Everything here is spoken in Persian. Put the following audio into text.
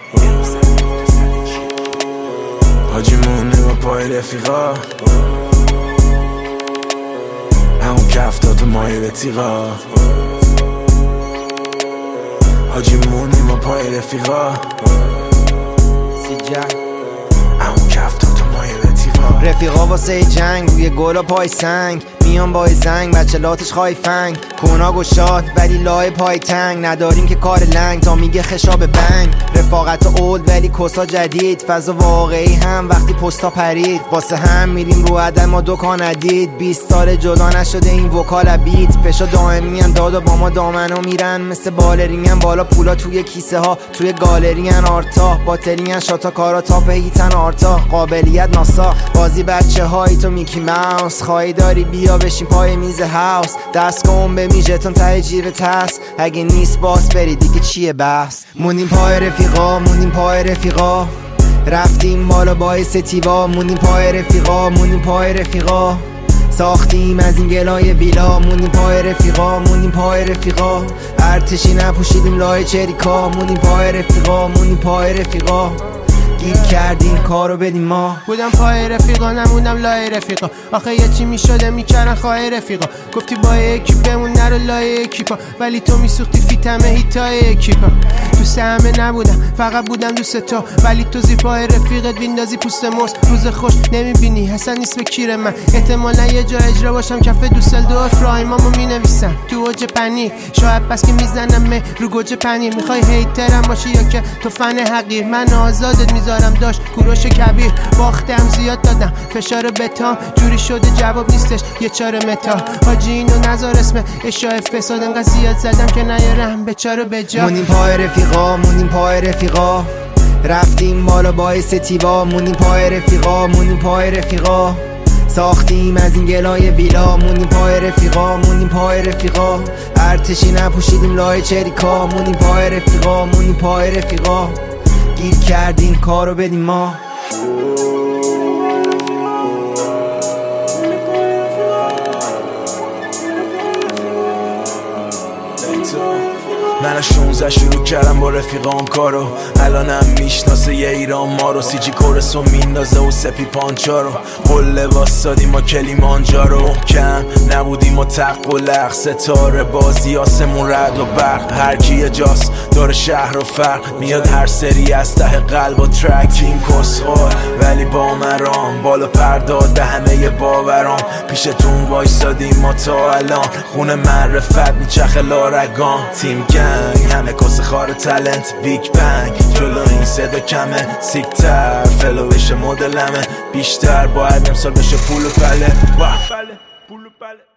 حاجی مونی با پای رفیقا، همون کفتات و مایه به تیغا. حاجی مونی با پای رفیقا، همون کفتات و مایه به تیغا. رفیقا واسه جنگ روی گل و پای سنگ، میان با زنگ بچه لاتش خواهی فنگ. کونا گشاد ولی لای پای تنگ، نداریم که کار لنگ تا میگه خشاب بنگ. رفاقت اولد ولی کسا جدید، فضا واقعی هم وقتی پستا پرید. واسه هم میریم رو عدم و دکان ندید، 20 سال جدا نشده این وکال بیت. پشا دائمی ان داد و با ما دامنو میرن، مثل بالرینگ ان بالا پولا توی کیسه ها. توی گالری ان آرتا باطلی ان شاتا کارا تاپ هیتن آرتا. قابلیت ناسا بازی بچه های تو میکی ماوس، خواهی داری بیا بشین پای میز هاوس. دست کن به میجتون ته جیب تست، اگه نیست باس بری دیگه چیه بحث. موندیم پای رفیقا، موندیم پای رفیقا، رفتیم بالا باعث تیوا. موندیم پای رفیقا، موندیم پای رفیقا، ساختیم از این گلای ویلا. موندیم پای رفیقا، موندیم پای رفیقا، ارتشی نپوشیدیم لای چریکا. موندیم پای رفیقا، موندیم پای رفیقا، گیر کردیم کارو بدیم ما. بودم پای رفیقا نموندم لای رفیقا، آخه یه چی میشده میکردن خواهی رفیقا. گفتی با یکی بمون نرو لای اکیپا، ولی تو میسوختی فیتمه هیتای اکیپا. دوست همه نبودم فقط بودم دوست تو، ولی تو زیر پای رفیقت بیندازی پوست موز. روز خوش نمیبینی حسن نیست به کیر من، احتمالا یه جا اجرا باشم کف دوسلدورف رایمامو مینویسم تو اوج پنیر. شاید بس که میزنم رو گوجه پنیر، میخوای هیترم باشی یا که تو فن حقیر. من آزادت میذارم داشت کوروش کبیر، باختم زیاد دادم فشار بتام، جوری شده جواب نیستش یه چاره متا. حاجی اینو نذار اسم اشاع فساد، انقدر زیاد زدم که نیارم به چاره به جا. موندیم پای رفیقا، موندیم پای رفیقا، رفتیم بالا باعث تیوا. موندیم پای رفیقا، موندیم پای رفیقا، ساختیم از این گلای ویلا. موندیم پای رفیقا، موندیم پای رفیقا، ارتشی نپوشیدیم لای چریکا. موندیم پای رفیقا، موندیم پای رفیقا، گیر کردیم کارو بدیم ما. من 16 شروع کردم با رفیقام کارو، الانم میشناسه یه ایران ما رو. سی جی کورسو میندازه و سپی پانچا رو، قله واسادیم ما کلیمانجارو. محکم نبودیم و تق و لغ، ستاره بازی آسمون رد و برق. هر کی یه جاست داره شهر و فرق، میاد هر سری از ته قلب و ترک. تیم کسخور ولی با مرام، بالا پرداد به همه باورام. پیشتون وایسادیم ما تا الان، خونه معرفت میچخه لارگان. تیم همه کس خار تلنت، بیگ بنگ جلو این صدا کمه. سیکتر فلوش مدلمه، بیشتر باید امسال بشه پول و پله.